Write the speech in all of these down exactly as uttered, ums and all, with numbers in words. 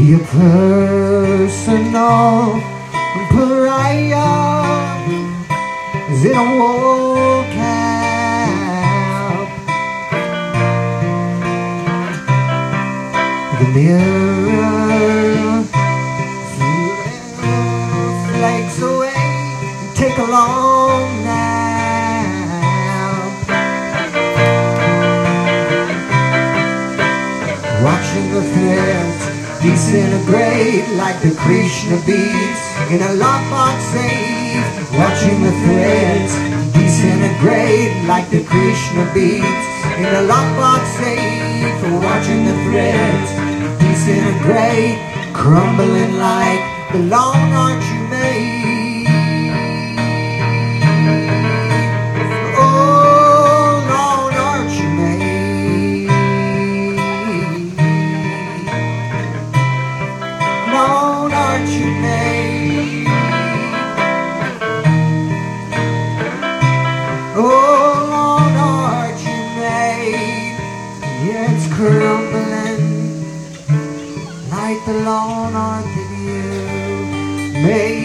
Your personal pariah is in a wool cap. The mirror flakes away and take a long nap. Watching the threads disintegrate like the Krishna beads in a lockbox safe. Watching the threads disintegrate like the Krishna beads in a lockbox safe. Watching the threads disintegrate, crumbling like the long arch you made. Long arch you made. Oh, long arch you made. Yeah, it's crumbling like the long arch that you made.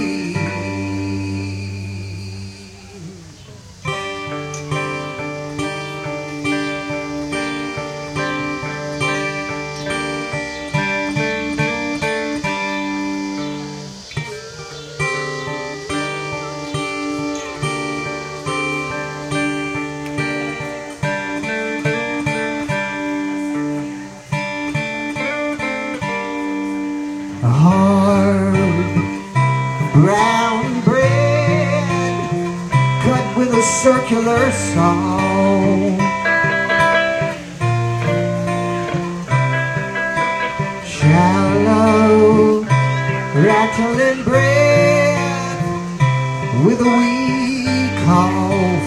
Hard brown bread cut with a circular saw. Shallow rattling bread with a weak cough.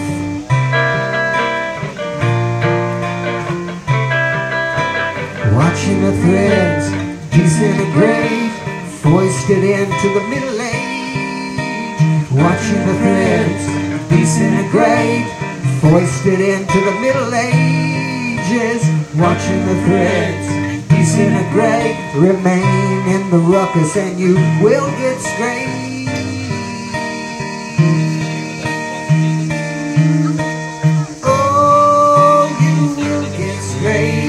Watching the threads disintegrate, foisted into the middle age. Watching the threads disintegrate, foisted into the middle ages. Watching the threads disintegrate, remain in the ruckus and you will get straight. Oh, you will get straight.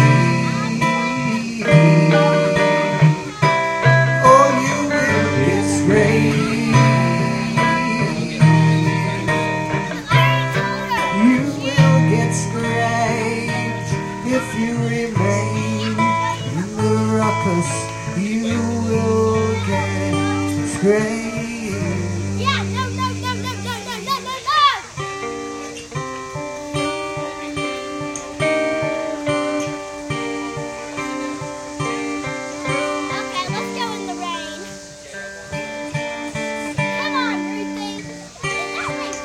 If you remain in the ruckus, you will get scraped. Yeah, no, no, no, no, no, no, no, no, no. Okay, let's go in the rain. Come on, Ruthie. That makes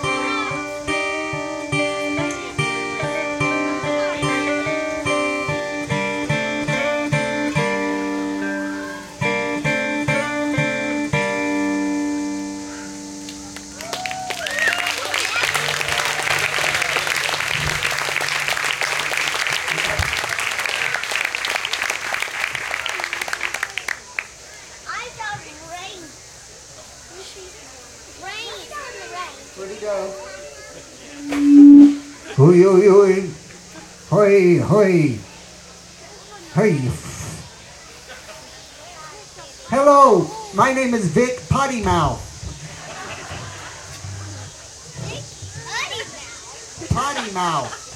Where'd he go? Hoi, hoi, hoi. Hoi, hoi. Hey. Hello, my name is Vic Potty Mouth. Potty Mouth.